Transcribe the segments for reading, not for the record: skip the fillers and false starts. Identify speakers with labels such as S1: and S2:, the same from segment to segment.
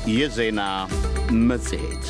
S1: የዜና መጽሔት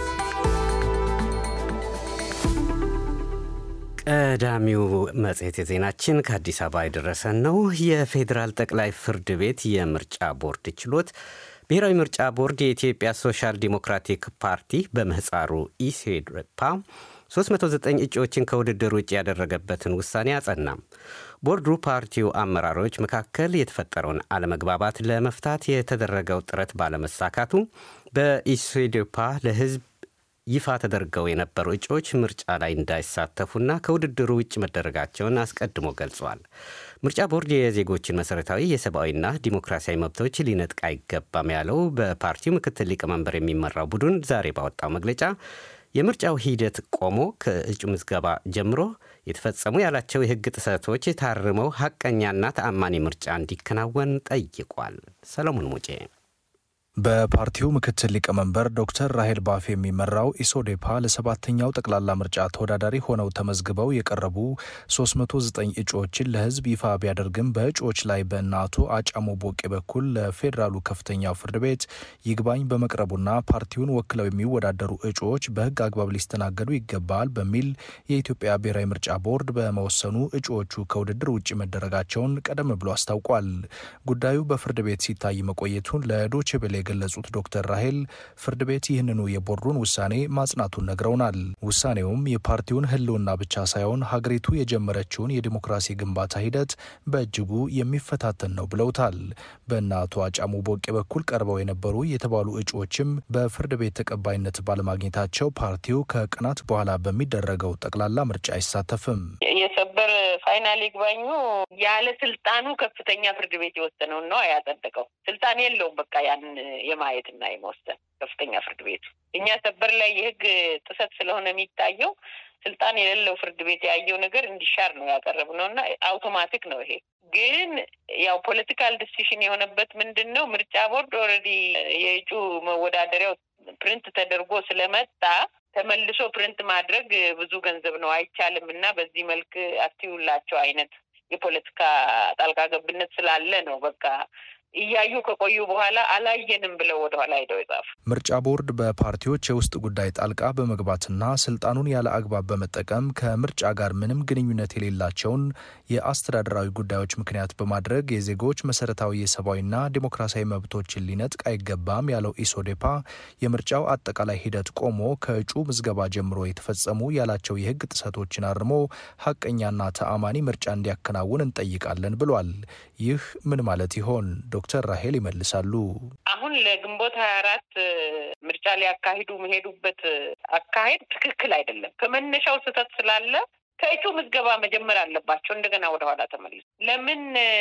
S1: ቀዳሚው መጽሔት የዜናችን ከአዲስ አበባ የደረሰን ነው። የፌዴራል ጠቅላይ ፍርድ ቤት የምርጫ ቦርድ ችሎት ብሔራዊ ምርጫ ቦርድ የኢትዮጵያ ሶሻል ዲሞክራቲክ ፓርቲ በምህፃሩ ኢሶዴፓ 309 እጩዎችን ከውድድር ውጭ ያደረገበትን ውሳኔ አጸናም። ቦርዱ ፓርቲው አመራሮች መካከል የተፈጠረውን አለመግባባት ለመፍታት የተደረገው ጥረት ባለመሳካቱ በኢሶዴፓ ለሕዝብ ይፋ ተደርገው የነበሩ እጩዎች ምርጫ ላይ እንዳይሳተፉና ከውድድሩ ውጭ መደረጋቸውን አስቀድሞ ገልጿል። ምርጫ ቦርድ የዜጎችን መሰረታዊ የሰብአዊና ዲሞክራሲያዊ መብቶች ሊነጥቅ አይገባም ያለው በፓርቲው ምክትል ሊቀመንበር የሚመራው ቡድን ዛሬ ባወጣው መግለጫ የምርጫው ሂደት ቆሞ ከእጩ ምዝገባ ጀምሮ የተፈጸሙ ያላቸው የሕግ ጥሰቶች ታርመው ሐቀኛና ተአማኒ ምርጫ እንዲከናወን ጠይቋል። ሰለሞን ሙጬ
S2: በፓርቲው ምክትል ሊቀመንበር ዶክተር ራሄል ባፌ የሚመራው ኢሶዴፓ ለሰባተኛው ጠቅላላ ምርጫ ተወዳዳሪ ሆነው ተመዝግበው የቀረቡ 309 እጩዎችን ለሕዝብ ይፋ ቢያደርግም በእጩዎች ላይ በእናቱ አጫሞ ቦቄ በኩል ለፌዴራሉ ከፍተኛው ፍርድ ቤት ይግባኝ በመቅረቡና ፓርቲውን ወክለው የሚወዳደሩ እጩዎች በሕግ አግባብ ሊስተናገዱ ይገባል በሚል የኢትዮጵያ ብሔራዊ ምርጫ ቦርድ በመወሰኑ እጩዎቹ ከውድድር ውጭ መደረጋቸውን ቀደም ብሎ አስታውቋል። ጉዳዩ በፍርድ ቤት ሲታይ መቆየቱን ለዶቼ ቬለ የገለጹት ዶክተር ራሄል ፍርድ ቤት ይህንኑ የቦርዱን ውሳኔ ማጽናቱን ነግረውናል። ውሳኔውም የፓርቲውን ህልውና ብቻ ሳይሆን ሀገሪቱ የጀመረችውን የዲሞክራሲ ግንባታ ሂደት በእጅጉ የሚፈታተን ነው ብለውታል። በእናቱ አጫሙ ቦቄ በኩል ቀርበው የነበሩ የተባሉ እጩዎችም በፍርድ ቤት ተቀባይነት ባለማግኘታቸው ፓርቲው ከቀናት በኋላ በሚደረገው ጠቅላላ ምርጫ አይሳተፍም።
S3: የሰበር ፋይናል ይግባኙ ያለ ስልጣኑ ከፍተኛ ፍርድ ቤት የወሰነውን ነው ያጸደቀው። ስልጣን የለውም በቃ ያን የማየትና የመወሰን ከፍተኛ ፍርድ ቤቱ። እኛ ሰበር ላይ የህግ ጥሰት ስለሆነ የሚታየው ስልጣን የሌለው ፍርድ ቤት ያየው ነገር እንዲሻር ነው ያቀረብነውና አውቶማቲክ ነው። ይሄ ግን ያው ፖለቲካል ዲሲሽን የሆነበት ምንድነው ምርጫ ቦርድ ኦልሬዲ የእጩ መወዳደሪያው ፕሪንት ተደርጎ ስለመጣ ተመልሶ ፕሪንት ማድረግ ብዙ ገንዘብ ነው አይቻልም እና በዚህ መልክ አትዩላቸው አይነት የፖለቲካ ጣልቃ ገብነት ስላለ ነው በቃ እያዩ ከቆዩ በኋላ አላየንም ብለው ወደ ኋላ ሄደው ይጻፉ።
S2: ምርጫ ቦርድ በፓርቲዎች የውስጥ ጉዳይ ጣልቃ በመግባትና ስልጣኑን ያለ አግባብ በመጠቀም ከምርጫ ጋር ምንም ግንኙነት የሌላቸውን የአስተዳደራዊ ጉዳዮች ምክንያት በማድረግ የዜጎች መሰረታዊ የሰብአዊና ዲሞክራሲያዊ መብቶችን ሊነጥቅ አይገባም ያለው ኢሶዴፓ የምርጫው አጠቃላይ ሂደት ቆሞ ከእጩ ምዝገባ ጀምሮ የተፈጸሙ ያላቸው የህግ ጥሰቶችን አርሞ ሐቀኛና ተአማኒ ምርጫ እንዲያከናውን እንጠይቃለን ብሏል። ይህ ምን ማለት ይሆን? ዶክተር ራሄል ይመልሳሉ።
S3: አሁን ለግንቦት 24 ምርጫ ሊያካሂዱ መሄዱበት አካሄድ ትክክል አይደለም። ከመነሻው ስህተት ስላለ ከእጩ ምዝገባ መጀመር አለባቸው። እንደገና ወደ ኋላ ተመልሶ ለምን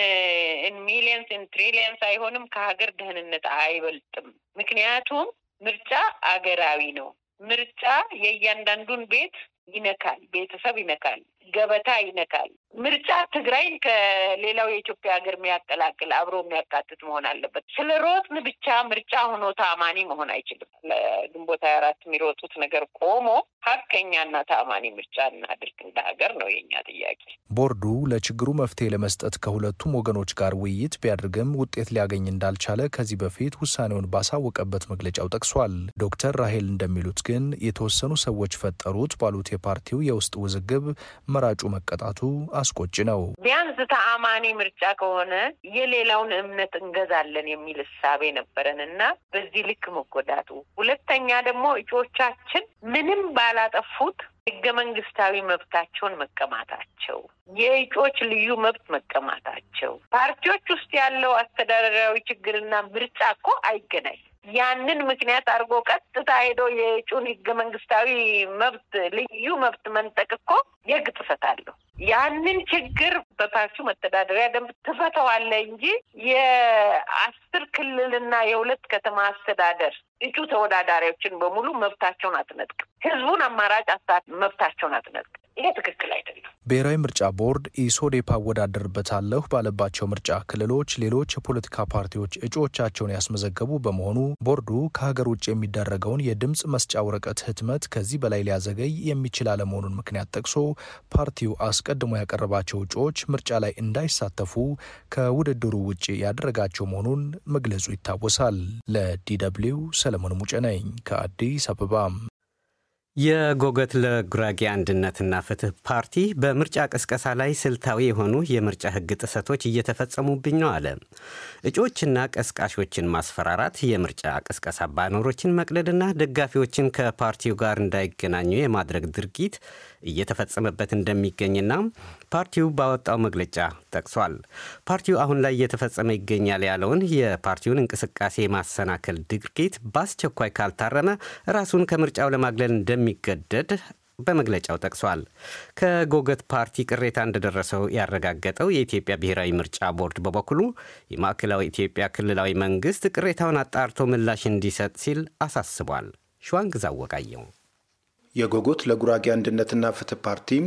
S3: ሚሊየንስ ትሪሊየንስ አይሆንም? ከሀገር ደህንነት አይበልጥም። ምክንያቱም ምርጫ አገራዊ ነው። ምርጫ የእያንዳንዱን ቤት ይነካል፣ ቤተሰብ ይነካል፣ ገበታ ይነካል። ምርጫ ትግራይን ከሌላው የኢትዮጵያ ሀገር የሚያቀላቅል አብሮ የሚያካትት መሆን አለበት። ስለ ሮጥን ብቻ ምርጫ ሆኖ ታማኒ መሆን አይችልም። ለግንቦት 24 የሚሮጡት ነገር ቆሞ ሀቀኛና ታማኒ ምርጫ እናድርግ እንደ ሀገር ነው የኛ ጥያቄ።
S2: ቦርዱ ለችግሩ መፍትሄ ለመስጠት ከሁለቱም ወገኖች ጋር ውይይት ቢያደርግም ውጤት ሊያገኝ እንዳልቻለ ከዚህ በፊት ውሳኔውን ባሳወቀበት መግለጫው ጠቅሷል። ዶክተር ራሄል እንደሚሉት ግን የተወሰኑ ሰዎች ፈጠሩት ባሉት የፓርቲው የውስጥ ውዝግብ መራጩ መቀጣቱ አስቆጭ ነው።
S3: ቢያንስ ተአማኒ ምርጫ ከሆነ የሌላውን እምነት እንገዛለን የሚል እሳቤ ነበረንና በዚህ ልክ መጎዳቱ፣ ሁለተኛ ደግሞ እጩዎቻችን ምንም ባላጠፉት ህገ መንግስታዊ መብታቸውን መቀማታቸው፣ የእጩዎች ልዩ መብት መቀማታቸው፣ ፓርቲዎች ውስጥ ያለው አስተዳደራዊ ችግርና ምርጫ እኮ አይገናኝ። ያንን ምክንያት አድርጎ ቀጥታ ሄዶ የእጩን ህገ መንግስታዊ መብት ልዩ መብት መንጠቅ እኮ የህግ ጥሰት አለው። ያንን ችግር በፓርቲው መተዳደሪያ ደንብ ትፈተዋለህ እንጂ የ10 ክልልና የ2 ከተማ አስተዳደር እጩ ተወዳዳሪዎችን በሙሉ መብታቸውን አትነጥቅም። ህዝቡን አማራጭ አሳት መብታቸውን አትነጥቅም። ይሄ ትክክል አይደለም።
S2: ብሔራዊ ምርጫ ቦርድ ኢሶዴፓ አወዳደርበታለሁ ባለባቸው ምርጫ ክልሎች ሌሎች የፖለቲካ ፓርቲዎች እጩዎቻቸውን ያስመዘገቡ በመሆኑ ቦርዱ ከሀገር ውጭ የሚደረገውን የድምፅ መስጫ ወረቀት ህትመት ከዚህ በላይ ሊያዘገይ የሚችል አለመሆኑን ምክንያት ጠቅሶ ፓርቲው አስቀድሞ ያቀረባቸው እጩዎች ምርጫ ላይ እንዳይሳተፉ ከውድድሩ ውጭ ያደረጋቸው መሆኑን መግለጹ ይታወሳል። ለዲ.ደብሊው ሰለሞን ሙጬ ነኝ ከአዲስ አበባ።
S1: የጎገት ለጉራጌ አንድነትና ፍትህ ፓርቲ በምርጫ ቅስቀሳ ላይ ስልታዊ የሆኑ የምርጫ ህግ ጥሰቶች እየተፈጸሙብኝ ነው አለ። እጩዎችና ቀስቃሾችን ማስፈራራት፣ የምርጫ ቅስቀሳ ባነሮችን መቅደድና ደጋፊዎችን ከፓርቲው ጋር እንዳይገናኙ የማድረግ ድርጊት እየተፈጸመበት እንደሚገኝና ፓርቲው ባወጣው መግለጫ ጠቅሷል። ፓርቲው አሁን ላይ እየተፈጸመ ይገኛል ያለውን የፓርቲውን እንቅስቃሴ ማሰናከል ድርጊት በአስቸኳይ ካልታረመ ራሱን ከምርጫው ለማግለል እንደሚገደድ በመግለጫው ጠቅሷል። ከጎገት ፓርቲ ቅሬታ እንደደረሰው ያረጋገጠው የኢትዮጵያ ብሔራዊ ምርጫ ቦርድ በበኩሉ የማዕከላዊ ኢትዮጵያ ክልላዊ መንግስት ቅሬታውን አጣርቶ ምላሽ እንዲሰጥ ሲል አሳስቧል። ሸዋንግዛው ወቃየው
S4: የጎጎት ለጉራጌ አንድነትና ፍትህ ፓርቲም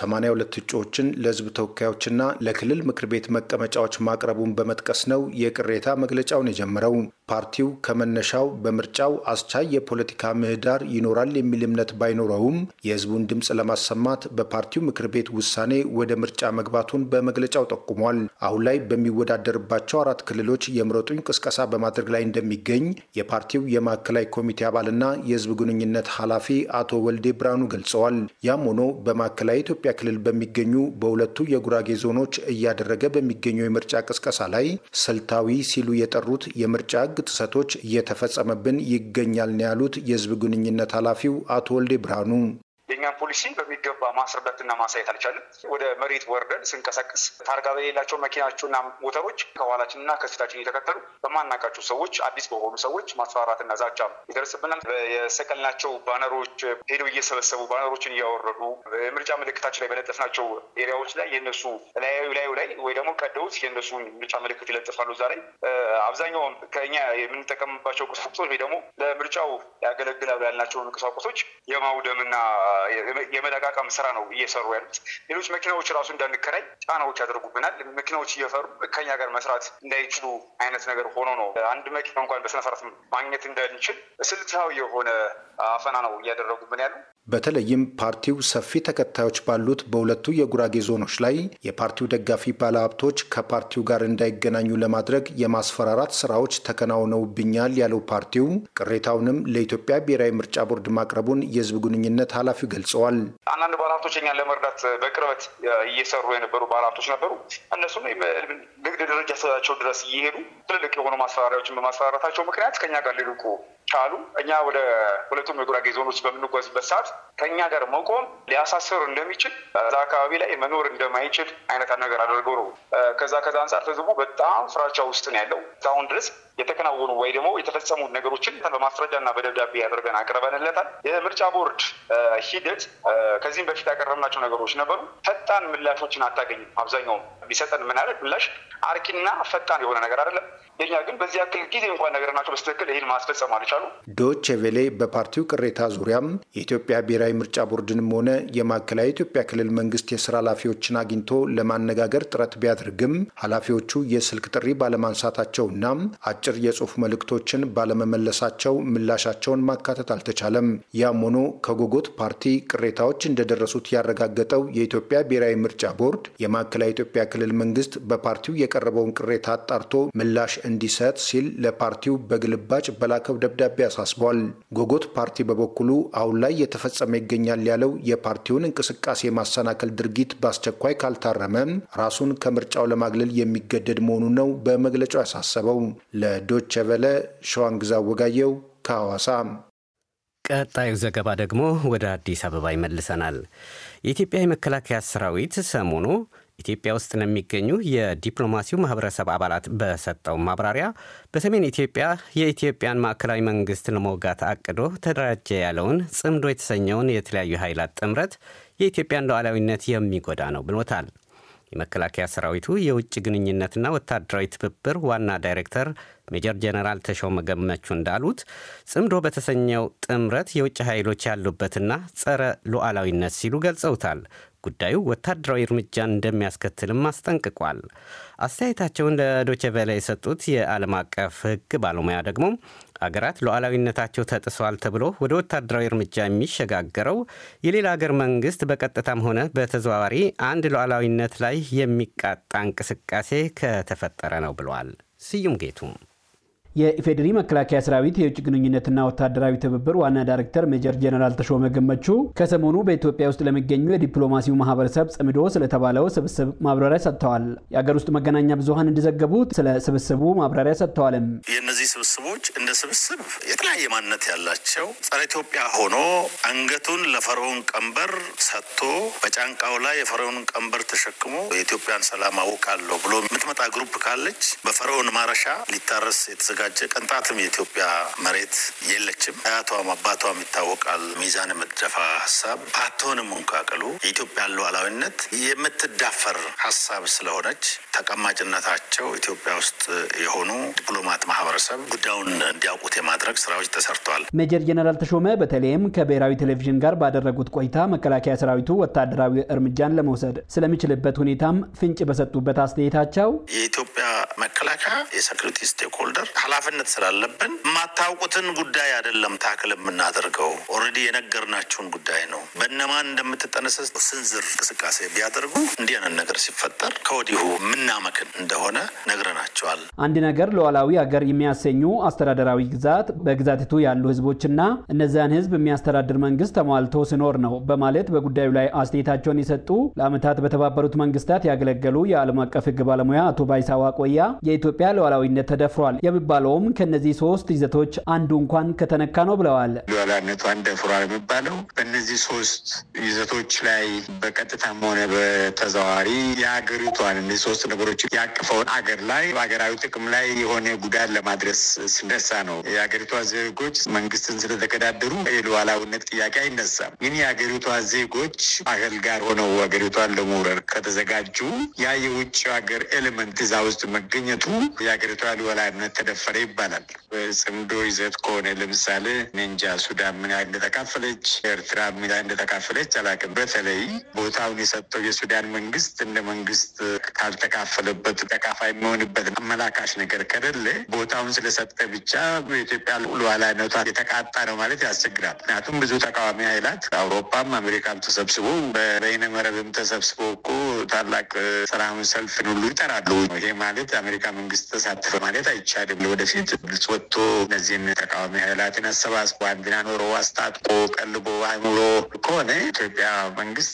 S4: 82 እጩዎችን ለህዝብ ተወካዮችና ለክልል ምክር ቤት መቀመጫዎች ማቅረቡን በመጥቀስ ነው የቅሬታ መግለጫውን የጀመረው። ፓርቲው ከመነሻው በምርጫው አስቻይ የፖለቲካ ምህዳር ይኖራል የሚል እምነት ባይኖረውም የህዝቡን ድምፅ ለማሰማት በፓርቲው ምክር ቤት ውሳኔ ወደ ምርጫ መግባቱን በመግለጫው ጠቁሟል። አሁን ላይ በሚወዳደርባቸው 4 ክልሎች የምረጡኝ ቅስቀሳ በማድረግ ላይ እንደሚገኝ የፓርቲው የማዕከላዊ ኮሚቴ አባልና የህዝብ ግንኙነት ኃላፊ አቶ ወልዴ ብርሃኑ ገልጸዋል። ያም ሆኖ በማዕከላዊ ኢትዮጵያ ክልል በሚገኙ በሁለቱ የጉራጌ ዞኖች እያደረገ በሚገኘው የምርጫ ቅስቀሳ ላይ ስልታዊ ሲሉ የጠሩት የምርጫ ህግ ጥሰቶች እየተፈጸመብን ይገኛል ነው ያሉት የህዝብ ግንኙነት ኃላፊው አቶ ወልዴ ብርሃኑ።
S5: የኛን ፖሊሲ በሚገባ ማስረዳትና ማሳየት አልቻለም። ወደ መሬት ወርደን ስንቀሳቀስ ታርጋ በሌላቸው መኪናቸውና ሞተሮች ከኋላችንና ከፊታችን እየተከተሉ በማናውቃቸው ሰዎች፣ አዲስ በሆኑ ሰዎች ማስፈራራትና ዛቻ ይደርስብናል። የሰቀልናቸው ባነሮች ሄደው እየሰበሰቡ ባነሮችን እያወረዱ የምርጫ ምልክታችን ላይ በለጠፍናቸው ኤሪያዎች ላይ የነሱ ላዩ ላይ ወይ ደግሞ ቀደውት የነሱን ምርጫ ምልክት ይለጥፋሉ። ዛሬ አብዛኛውን ከኛ የምንጠቀምባቸው ቁሳቁሶች ወይ ደግሞ ለምርጫው ያገለግላሉ ያልናቸውን ቁሳቁሶች የማውደምና የመለቃቀም ስራ ነው እየሰሩ ያሉት። ሌሎች መኪናዎች ራሱ እንዳንከራይ ጫናዎች ያደርጉብናል። መኪናዎች እየፈሩ ከኛ ጋር መስራት እንዳይችሉ አይነት ነገር ሆኖ ነው አንድ መኪና እንኳን በስነ ስርዓት ማግኘት እንዳንችል ስልታዊ የሆነ አፈና ነው እያደረጉብን ያሉ።
S4: በተለይም ፓርቲው ሰፊ ተከታዮች ባሉት በሁለቱ የጉራጌ ዞኖች ላይ የፓርቲው ደጋፊ ባለሀብቶች ከፓርቲው ጋር እንዳይገናኙ ለማድረግ የማስፈራራት ስራዎች ተከናውነውብኛል ያለው ፓርቲው ቅሬታውንም ለኢትዮጵያ ብሔራዊ ምርጫ ቦርድ ማቅረቡን የህዝብ ግንኙነት ኃላፊው ገልጸዋል።
S5: አንዳንድ ባለሀብቶች እኛን ለመርዳት በቅርበት እየሰሩ የነበሩ ባለሀብቶች ነበሩ። እነሱም ንግድ ደረጃቸው ድረስ እየሄዱ ትልልቅ የሆኑ ማስፈራሪያዎችን በማስፈራራታቸው ምክንያት ከኛ ጋር ሊርቁ ቻሉ። እኛ ወደ ሁለቱም የጉራጌ ዞኖች በምንጓዝበት ሰዓት ከኛ ጋር መቆም ሊያሳስር እንደሚችል እዛ አካባቢ ላይ መኖር እንደማይችል አይነት ነገር አድርገው ነው። ከዛ አንጻር ህዝቡ በጣም ፍራቻ ውስጥ ነው ያለው። አሁን ድረስ የተከናወኑ ወይ ደግሞ የተፈጸሙ ነገሮችን በማስረጃና በደብዳቤ ያደርገን አቅርበንለታል። የምርጫ ቦርድ ሂደት ከዚህም በፊት ያቀረብናቸው ነገሮች ነበሩ። ፈጣን ምላሾችን አታገኝም። አብዛኛውም ቢሰጠን ምናለት ምላሽ አርኪና ፈጣን የሆነ ነገር አይደለም። የኛ ግን በዚህ ያክል ጊዜ እንኳን ነገር ናቸው በስተክል ይህን ማስፈጸም አልቻሉ።
S4: ዶቼ ቬሌ በፓርቲው ቅሬታ ዙሪያም የኢትዮጵያ ብሔራዊ ምርጫ ቦርድንም ሆነ የማዕከላዊ ኢትዮጵያ ክልል መንግስት የስራ ኃላፊዎችን አግኝቶ ለማነጋገር ጥረት ቢያደርግም ኃላፊዎቹ የስልክ ጥሪ ባለማንሳታቸውና አጭር የጽሁፍ መልእክቶችን ባለመመለሳቸው ምላሻቸውን ማካተት አልተቻለም። ያም ሆኖ ከጎጎት ፓርቲ ቅሬታዎች እንደደረሱት ያረጋገጠው የኢትዮጵያ ብሔራዊ ምርጫ ቦርድ የማዕከላዊ ኢትዮጵያ ክልል መንግስት በፓርቲው የቀረበውን ቅሬታ አጣርቶ ምላሽ እንዲሰጥ ሲል ለፓርቲው በግልባጭ በላከው ደብዳቤ አሳስቧል። ጎጎት ፓርቲ በበኩሉ አሁን ላይ የተፈጸመ ይገኛል ያለው የፓርቲውን እንቅስቃሴ ማሰናከል ድርጊት በአስቸኳይ ካልታረመ ራሱን ከምርጫው ለማግለል የሚገደድ መሆኑን ነው በመግለጫው ያሳሰበው። ለዶቼ ቬለ ሸዋንግዛው ወጋየው ከሐዋሳ።
S1: ቀጣዩ ዘገባ ደግሞ ወደ አዲስ አበባ ይመልሰናል። የኢትዮጵያ የመከላከያ ሰራዊት ሰሞኑ ኢትዮጵያ ውስጥ ለሚገኙ የዲፕሎማሲው ማህበረሰብ አባላት በሰጠው ማብራሪያ በሰሜን ኢትዮጵያ የኢትዮጵያን ማዕከላዊ መንግስት ለመውጋት አቅዶ ተደራጀ ያለውን ጽምዶ የተሰኘውን የተለያዩ ኃይላት ጥምረት የኢትዮጵያን ሉዓላዊነት የሚጎዳ ነው ብሎታል። የመከላከያ ሰራዊቱ የውጭ ግንኙነትና ወታደራዊ ትብብር ዋና ዳይሬክተር ሜጀር ጀነራል ተሾመ ገመቹ እንዳሉት ጽምዶ በተሰኘው ጥምረት የውጭ ኃይሎች ያሉበትና ጸረ ሉዓላዊነት ሲሉ ገልጸውታል። ጉዳዩ ወታደራዊ እርምጃን እንደሚያስከትልም አስጠንቅቋል። አስተያየታቸውን ለዶቼ ቬለ የሰጡት የዓለም አቀፍ ሕግ ባለሙያ ደግሞ አገራት ሉዓላዊነታቸው ተጥሷል ተብሎ ወደ ወታደራዊ እርምጃ የሚሸጋገረው የሌላ አገር መንግስት በቀጥታም ሆነ በተዘዋዋሪ አንድ ሉዓላዊነት ላይ የሚቃጣ እንቅስቃሴ ከተፈጠረ ነው ብለዋል። ስዩም ጌቱ
S6: የኢፌዴሪ መከላከያ ሰራዊት የውጭ ግንኙነትና ወታደራዊ ትብብር ዋና ዳይሬክተር ሜጀር ጀነራል ተሾመ ገመቹ ከሰሞኑ በኢትዮጵያ ውስጥ ለሚገኙ የዲፕሎማሲው ማህበረሰብ ጽምዶ ስለተባለው ስብስብ ማብራሪያ ሰጥተዋል። የአገር ውስጥ መገናኛ ብዙሃን እንደዘገቡት ስለ ስብስቡ ማብራሪያ ሰጥተዋልም።
S7: የእነዚህ ስብስቦች እንደ ስብስብ የተለያየ ማንነት ያላቸው ጸረ ኢትዮጵያ ሆኖ አንገቱን ለፈርዖን ቀንበር ሰጥቶ በጫንቃው ላይ የፈርዖን ቀንበር ተሸክሞ የኢትዮጵያን ሰላም አውቃለሁ ብሎ የምትመጣ ግሩፕ ካለች በፈርዖን ማረሻ ሊታረስ የተዘጋጀ ቅንጣትም የኢትዮጵያ መሬት የለችም። አያቷም አባቷም ይታወቃል። ሚዛን የምትደፋ ሀሳብ አትሆንም። እንኳቅሉ የኢትዮጵያ ሉዓላዊነት የምትዳፈር ሀሳብ ስለሆነች ተቀማጭነታቸው ኢትዮጵያ ውስጥ የሆኑ ዲፕሎማት ማህበረሰብ ጉዳዩን እንዲያውቁት የማድረግ ስራዎች ተሰርተዋል።
S6: ሜጀር ጀነራል ተሾመ በተለይም ከብሔራዊ ቴሌቪዥን ጋር ባደረጉት ቆይታ መከላከያ ሰራዊቱ ወታደራዊ እርምጃን ለመውሰድ ስለሚችልበት ሁኔታም ፍንጭ በሰጡበት አስተያየታቸው
S7: የኢትዮጵያ መከላከያ የሴኩሪቲ ስቴክሆልደር ኃላፊነት ስላለብን የማታውቁትን ጉዳይ አይደለም ታክል የምናደርገው ኦልሬዲ የነገርናችሁን ጉዳይ ነው። በእነማን እንደምትጠነሰስ ስንዝር እንቅስቃሴ ቢያደርጉ እንዲህ አይነት ነገር ሲፈጠር ከወዲሁ ምናመክን እንደሆነ ነግረናቸዋል።
S6: አንድ ነገር ሉዓላዊ ሀገር የሚያሰኙ አስተዳደራዊ ግዛት በግዛቲቱ ያሉ ህዝቦችና እነዚያን ህዝብ የሚያስተዳድር መንግስት ተሟልቶ ሲኖር ነው በማለት በጉዳዩ ላይ አስተያየታቸውን የሰጡ ለዓመታት በተባበሩት መንግስታት ያገለገሉ የዓለም አቀፍ ህግ ባለሙያ አቶ ባይሳዋ ቆያ የኢትዮጵያ ሉዓላዊነት ተደፍሯል የሚባለውም ከነዚህ ሶስት ይዘቶች አንዱ እንኳን ከተነካ ነው ብለዋል።
S8: ሉዓላዊነቷን ደፍሯል የሚባለው በእነዚህ ሶስት ይዘቶች ላይ በቀጥታም ሆነ በተዘዋዋሪ የሀገሪቷን እነዚህ ሶስት ነገሮች ያቀፈውን አገር ላይ በሀገራዊ ጥቅም ላይ የሆነ ጉዳት ለማድረስ ሲነሳ ነው። የሀገሪቷ ዜጎች መንግስትን ስለተገዳደሩ የሉዓላዊነት ጥያቄ አይነሳም። ግን የሀገሪቷ ዜጎች አገር ጋር ሆነው ሀገሪቷን ለመውረር ከተዘጋጁ ያ የውጭ ሀገር ኤሌመንት እዛ ውስጥ መገኘቱ የሀገሪቷ ሉዓላዊነት ተደፈረ ይባላል። በጽምዶ ይዘት ከሆነ ለምሳሌ እንጃ ሱዳን ምን ያህል እንደተካፈለች፣ ኤርትራ ምን ያህል እንደተካፈለች አላውቅም። በተለይ ቦታውን የሰጠው የሱዳን መንግስት እንደ መንግስት ካልተካፈለበት ተካፋይ የሚሆንበት አመላካሽ ነገር ከሌለ ቦታውን ስለሰጠ ብቻ በኢትዮጵያ ሉዓላዊነቷ የተቃጣ ነው ማለት ያስቸግራል። ምክንያቱም ብዙ ተቃዋሚ ኃይላት አውሮፓም አሜሪካም ተሰብስቦ በበይነ መረብም ተሰብስቦ እኮ ታላቅ ሰላማዊ ሰልፍን ሁሉ ይጠራሉ። ይሄ ማለት አሜሪካ መንግስት ተሳተፈ ማለት አይቻልም። ወደፊት ግልጽ ወጥቶ እነዚህን ተቃዋሚ ኃይላትን አሰባስቦ አንድና ኖሮ አስታጥቆ ቀልቦ አእምሮ ከሆነ ኢትዮጵያ መንግስት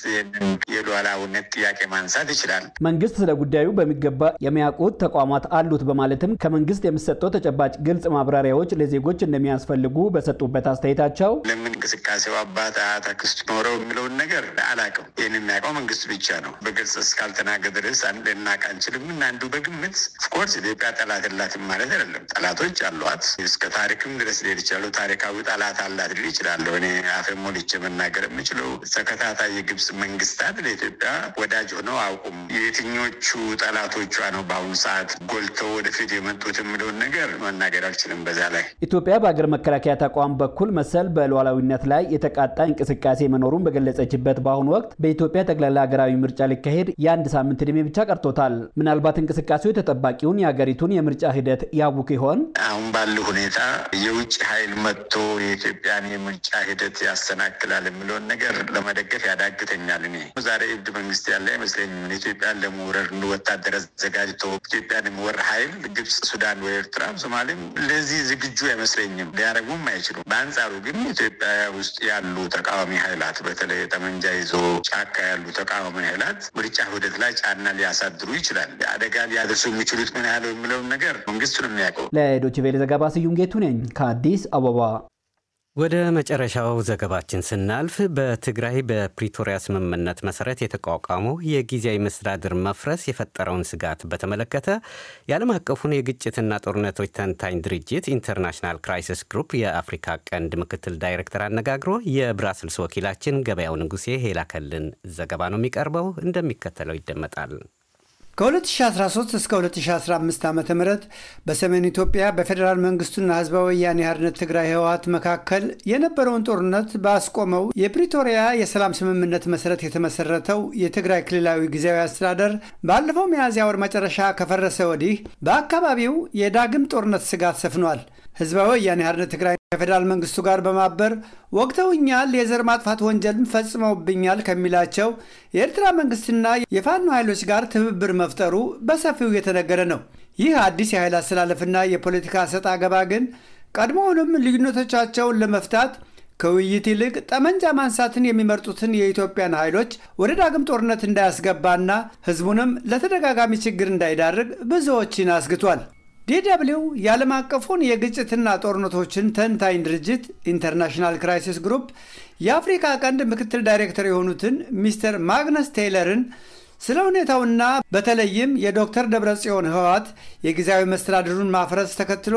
S8: የሉዓላዊነት ጥያቄ ማንሳት ይችላል።
S6: መንግስት ስለ ጉዳዩ በሚገባ የሚያውቁት ተቋማት አሉት በማለትም ከመንግስት የሚሰጠው ተጨባጭ ግልጽ ማብራሪያዎች ለዜጎች እንደሚያስፈልጉ በሰጡበት አስተያየታቸው
S8: ለምን እንቅስቃሴው አባት አያት አክስት ኖረው የሚለውን ነገር አላውቅም። ይህን የሚያውቀው መንግስት ብቻ ነው። በግልጽ እስካልተናገረ ድረስ ልናውቅ አንችልም። እና አንዱ በግምት ኦፍኮርስ ኢትዮጵያ ጠላት የላትም ማለት አይደለም። ጠላቶች አሏት። እስከ ታሪክም ድረስ ሊሄድ ይችላሉ። ታሪካዊ ጠላት አላት ሊል ይችላለሁ። እኔ አፌን ሞልቼ መናገር የምችለው ተከታታይ የግብጽ መንግስታት ለኢትዮጵያ ወዳጅ ሆነው አውቁም። የትኞቹ ጠላቶቿ ነው በአሁኑ ሰዓት ጎልተው ወደፊት የመጡት የሚለውን ነገር መናገር አልችልም። በዛ ላይ
S6: ኢትዮጵያ በሀገር መከላከያ ተቋም በኩል መሰል በሉዓላዊነት ላይ የተቃጣ እንቅስቃሴ መኖሩን በገለጸችበት በአሁኑ ወቅት በኢትዮጵያ ጠቅላላ ሀገራዊ ምርጫ ሊካሄድ የአንድ ሳምንት ዕድሜ ብቻ ቀርቶታል። ምናልባት እንቅስቃሴው ተጠባቂውን የሀገሪቱን የምርጫ ሂደት ያውክ ይሆን?
S8: አሁን ባለው ሁኔታ የውጭ ኃይል መጥቶ የኢትዮጵያን የምርጫ ሂደት ያሰናክላል የሚለውን ነገር ለመደገፍ ያዳግተኛል። እኔ ዛሬ እብድ መንግስት ያለ አይመስለኝም። ኢትዮጵያን ለመውረር ወታደር አዘጋጅቶ ኢትዮጵያን የሚወር ኃይል ግብጽ፣ ሱዳን ወይ ኤርትራ፣ ሶማሌም ለዚህ ዝግጁ አይመስለኝም። ሊያደርጉም አይችሉም። በአንጻሩ ግን ኢትዮጵያ ውስጥ ያሉ ተቃዋሚ ኃይላት በተለይ ጠመንጃ ይዞ ጫካ ያሉ ተቃዋሚ ኃይላት ምርጫ ሂደት ላይ ጫና ሊያሳድሩ ይችላል። አደጋ ሊያደርሱ የሚችሉት ምን ያህል የሚለውን ነገር መንግስት ነው የሚያውቀው።
S6: ለዶይቼ ቬለ ዘገባ ስዩም ጌቱ ነኝ ከአዲስ አበባ።
S1: ወደ መጨረሻው ዘገባችን ስናልፍ በትግራይ በፕሪቶሪያ ስምምነት መሰረት የተቋቋመው የጊዜያዊ መስተዳድር መፍረስ የፈጠረውን ስጋት በተመለከተ የዓለም አቀፉን የግጭትና ጦርነቶች ተንታኝ ድርጅት ኢንተርናሽናል ክራይሲስ ግሩፕ የአፍሪካ ቀንድ ምክትል ዳይሬክተር አነጋግሮ የብራስልስ ወኪላችን ገበያው ንጉሴ የላከልን ዘገባ ነው የሚቀርበው፣ እንደሚከተለው ይደመጣል።
S9: ከ2013 እስከ 2015 ዓ.ም በሰሜን ኢትዮጵያ በፌዴራል መንግስቱና ህዝባዊ ወያኔ ሓርነት ትግራይ ህወሓት መካከል የነበረውን ጦርነት ባስቆመው የፕሪቶሪያ የሰላም ስምምነት መሰረት የተመሰረተው የትግራይ ክልላዊ ጊዜያዊ አስተዳደር ባለፈው ሚያዝያ ወር መጨረሻ ከፈረሰ ወዲህ በአካባቢው የዳግም ጦርነት ስጋት ሰፍኗል። ህዝባዊ ወያኔ ሓርነት ትግራይ ከፌዴራል መንግስቱ ጋር በማበር ወቅተውኛል፣ የዘር ማጥፋት ወንጀልን ፈጽመውብኛል ከሚላቸው የኤርትራ መንግስትና የፋኖ ኃይሎች ጋር ትብብር መፍጠሩ በሰፊው እየተነገረ ነው። ይህ አዲስ የኃይል አስተላለፍና የፖለቲካ ሰጣ ገባ ግን ቀድሞውንም ልዩነቶቻቸውን ለመፍታት ከውይይት ይልቅ ጠመንጃ ማንሳትን የሚመርጡትን የኢትዮጵያን ኃይሎች ወደ ዳግም ጦርነት እንዳያስገባና ህዝቡንም ለተደጋጋሚ ችግር እንዳይዳርግ ብዙዎችን አስግቷል። ዲደብሊው የዓለም አቀፉን የግጭትና ጦርነቶችን ተንታኝ ድርጅት ኢንተርናሽናል ክራይሲስ ግሩፕ የአፍሪካ ቀንድ ምክትል ዳይሬክተር የሆኑትን ሚስተር ማግነስ ቴይለርን ስለ ሁኔታውና በተለይም የዶክተር ደብረጽዮን ህወሓት የጊዜያዊ መስተዳድሩን ማፍረስ ተከትሎ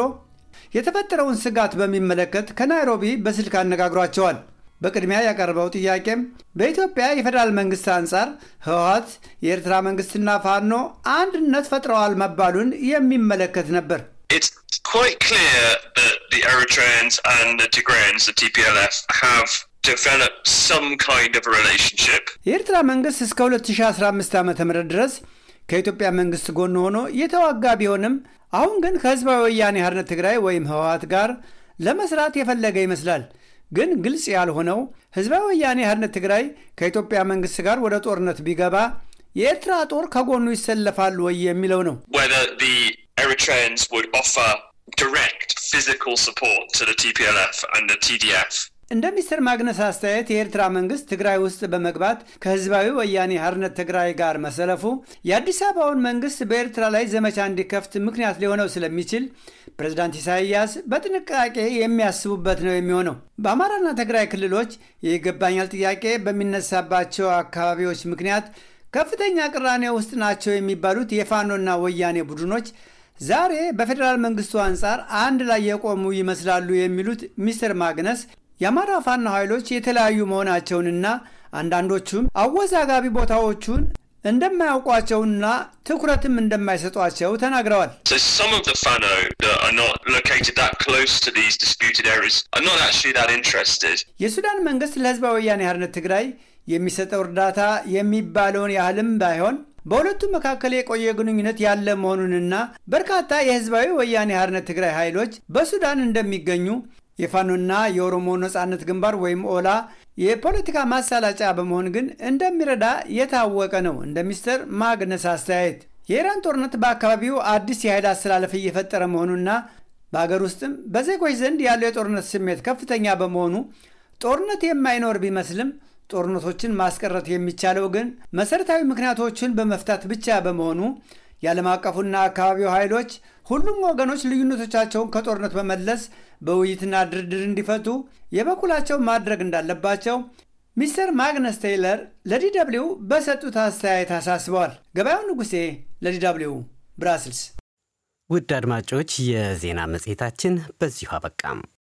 S9: የተፈጠረውን ስጋት በሚመለከት ከናይሮቢ በስልክ አነጋግሯቸዋል። በቅድሚያ ያቀረበው ጥያቄም በኢትዮጵያ የፌዴራል መንግስት አንጻር ህወሓት የኤርትራ መንግስትና ፋኖ አንድነት ፈጥረዋል መባሉን የሚመለከት ነበር።
S10: It's quite clear that the Eritreans and the Tigrayans, the TPLF, have developed some kind of a relationship.
S9: የኤርትራ መንግስት እስከ 2015 ዓ.ም ድረስ ከኢትዮጵያ መንግስት ጎን ሆኖ የተዋጋ ቢሆንም አሁን ግን ከህዝባዊ ወያኔ ሓርነት ትግራይ ወይም ህወሓት ጋር ለመስራት የፈለገ ይመስላል። ግን ግልጽ ያልሆነው ህዝባዊ ወያኔ ሓርነት ትግራይ ከኢትዮጵያ መንግስት ጋር ወደ ጦርነት ቢገባ የኤርትራ ጦር ከጎኑ ይሰለፋል ወይ የሚለው ነው።
S10: Whether the Eritreans would offer direct physical support to the TPLF and the TDF.
S9: እንደ ሚስተር ማግነስ አስተያየት የኤርትራ መንግስት ትግራይ ውስጥ በመግባት ከህዝባዊ ወያኔ ሓርነት ትግራይ ጋር መሰለፉ የአዲስ አበባውን መንግስት በኤርትራ ላይ ዘመቻ እንዲከፍት ምክንያት ሊሆነው ስለሚችል ፕሬዝዳንት ኢሳያስ በጥንቃቄ የሚያስቡበት ነው የሚሆነው። በአማራና ትግራይ ክልሎች የይገባኛል ጥያቄ በሚነሳባቸው አካባቢዎች ምክንያት ከፍተኛ ቅራኔ ውስጥ ናቸው የሚባሉት የፋኖና ወያኔ ቡድኖች ዛሬ በፌዴራል መንግስቱ አንጻር አንድ ላይ የቆሙ ይመስላሉ የሚሉት ሚስተር ማግነስ የአማራ ፋኖ ኃይሎች የተለያዩ መሆናቸውንና አንዳንዶቹም አወዛጋቢ ቦታዎቹን እንደማያውቋቸውና ትኩረትም እንደማይሰጧቸው ተናግረዋል።
S10: So some of the Fano that are not located that close to these disputed areas are not actually that interested.
S9: የሱዳን መንግስት ለህዝባዊ ወያኔ ሓርነት ትግራይ የሚሰጠው እርዳታ የሚባለውን ያህልም ባይሆን በሁለቱ መካከል የቆየ ግንኙነት ያለ መሆኑንና በርካታ የህዝባዊ ወያኔ ሓርነት ትግራይ ኃይሎች በሱዳን እንደሚገኙ የፋኖና የኦሮሞ ነጻነት ግንባር ወይም ኦላ የፖለቲካ ማሳላጫ በመሆን ግን እንደሚረዳ የታወቀ ነው። እንደ ሚስተር ማግነስ አስተያየት የኢራን ጦርነት በአካባቢው አዲስ የኃይል አስተላለፍ እየፈጠረ መሆኑና በአገር ውስጥም በዜጎች ዘንድ ያለው የጦርነት ስሜት ከፍተኛ በመሆኑ ጦርነት የማይኖር ቢመስልም ጦርነቶችን ማስቀረት የሚቻለው ግን መሰረታዊ ምክንያቶችን በመፍታት ብቻ በመሆኑ የዓለም አቀፉና አካባቢው ኃይሎች ሁሉም ወገኖች ልዩነቶቻቸውን ከጦርነት በመለስ በውይይትና ድርድር እንዲፈቱ የበኩላቸው ማድረግ እንዳለባቸው ሚስተር ማግነስ ቴይለር ለዲደብሊው በሰጡት አስተያየት አሳስበዋል። ገበያው ንጉሴ ለዲደብሊው ብራስልስ።
S1: ውድ አድማጮች የዜና መጽሔታችን በዚሁ አበቃም።